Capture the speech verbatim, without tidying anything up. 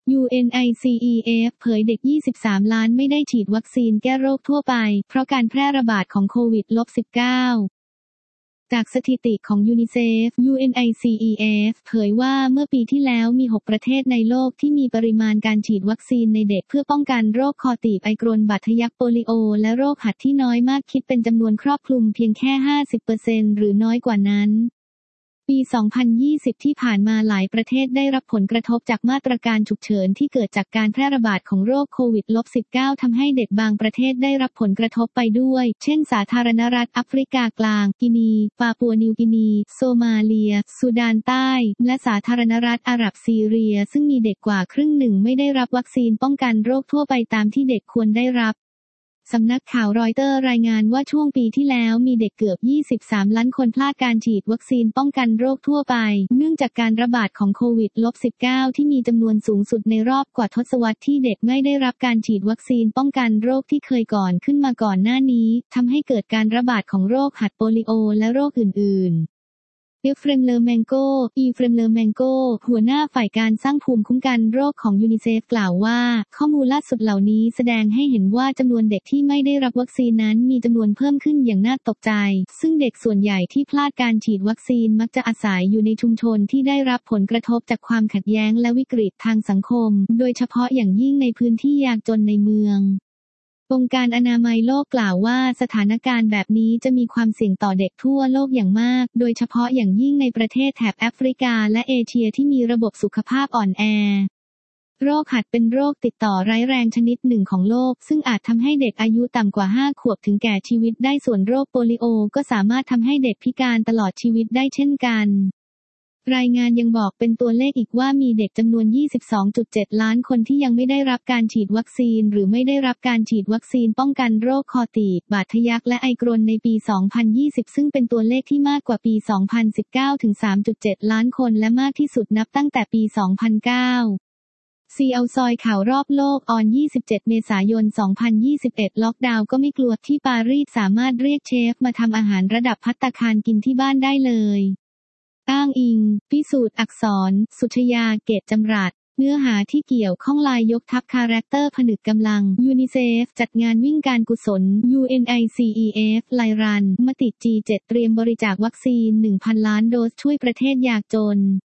ยู เอ็น ไอ ซี อี เอฟ เผยเด็ก ยี่สิบสาม ล้านไม่ได้ฉีดวัคซีนแก้โรคทั่วไปเพราะการแพร่ระบาดของโควิด สิบเก้า จากสถิติของยูนิเซฟ ยู เอ็น ไอ ซี อี เอฟ เผยว่าเมื่อปีที่แล้วมี หก ประเทศในโลกที่มีปริมาณการฉีดวัคซีนในเด็กเพื่อป้องกันโรคคอตีบไอกรนบาดทะยักโปลิโอและโรคหัดที่น้อยมากคิดเป็นจำนวนครอบคลุมเพียงแค่ ห้าสิบเปอร์เซ็นต์ หรือน้อยกว่านั้นปี สองพันยี่สิบ ที่ผ่านมาหลายประเทศได้รับผลกระทบจากมาตรการฉุกเฉินที่เกิดจากการแพร่ระบาดของโรคโควิด สิบเก้า ทำให้เด็กบางประเทศได้รับผลกระทบไปด้วยเช่นสาธารณรัฐแอฟริกากลางกินีปาปัวนิวกินีโซมาเลียซูดานใต้และสาธารณรัฐอาหรับซีเรียซึ่งมีเด็กกว่าครึ่งหนึ่งไม่ได้รับวัคซีนป้องกันโรคทั่วไปตามที่เด็กควรได้รับสำนักข่าวรอยเตอร์รายงานว่าช่วงปีที่แล้วมีเด็กเกือบ ยี่สิบสาม ล้านคนพลาดการฉีดวัคซีนป้องกันโรคทั่วไปเนื่องจากการระบาดของโควิด สิบเก้า ที่มีจำนวนสูงสุดในรอบกว่าทศวรรษที่เด็กไม่ได้รับการฉีดวัคซีนป้องกันโรคที่เคยก่อนขึ้นมาก่อนหน้านี้ทำให้เกิดการระบาดของโรคหัดโปลิโอและโรคอื่นๆอีเฟรมเลอแมงโกอีเฟรมเลอแมงโกหัวหน้าฝ่ายการสร้างภูมิคุ้มกันโรคของยูนิเซฟกล่าวว่าข้อมูลล่าสุดเหล่านี้แสดงให้เห็นว่าจำนวนเด็กที่ไม่ได้รับวัคซีนนั้นมีจำนวนเพิ่มขึ้นอย่างน่าตกใจซึ่งเด็กส่วนใหญ่ที่พลาดการฉีดวัคซีนมักจะอาศัยอยู่ในชุมชนที่ได้รับผลกระทบจากความขัดแย้งและวิกฤตทางสังคมโดยเฉพาะอย่างยิ่งในพื้นที่ยากจนในเมืององค์การอนามัยโลกกล่าวว่าสถานการณ์แบบนี้จะมีความเสี่ยงต่อเด็กทั่วโลกอย่างมากโดยเฉพาะอย่างยิ่งในประเทศแถบแอฟริกาและเอเชียที่มีระบบสุขภาพอ่อนแอโรคหัดเป็นโรคติดต่อร้ายแรงชนิดหนึ่งของโลกซึ่งอาจทำให้เด็กอายุต่ำกว่าห้าขวบถึงแก่ชีวิตได้ส่วนโรคโปลิโอก็สามารถทำให้เด็กพิการตลอดชีวิตได้เช่นกันรายงานยังบอกเป็นตัวเลขอีกว่ามีเด็กจำนวน ยี่สิบสองจุดเจ็ด ล้านคนที่ยังไม่ได้รับการฉีดวัคซีนหรือไม่ได้รับการฉีดวัคซีนป้องกันโรคคอตีบบาดทะยักและไอกรนในปี สองพันยี่สิบ ซึ่งเป็นตัวเลขที่มากกว่าปี สองพันสิบเก้า ถึง สามจุดเจ็ด ล้านคนและมากที่สุดนับตั้งแต่ปี สองพันเก้า ซีเอาซอยข่าวรอบโลกออน ยี่สิบเจ็ด เมษายน สองพันยี่สิบเอ็ด ล็อกดาวน์ก็ไม่กลัวที่ปารีสสามารถเรียกเชฟมาทำอาหารระดับภัตตาคารกินที่บ้านได้เลยอ้างอิงพิสูจน์อักษรสุชยาเกตจำรัดเนื้อหาที่เกี่ยวข้องลายยกทัพคาแรคเตอร์ผนึกกำลังยูนิเซฟจัดงานวิ่งการกุศล ยู เอ็น ไอ ซี อี เอฟ ไลรันมติ จี เจ็ด เตรียมบริจาควัคซีน หนึ่งพัน ล้านโดสช่วยประเทศยากจน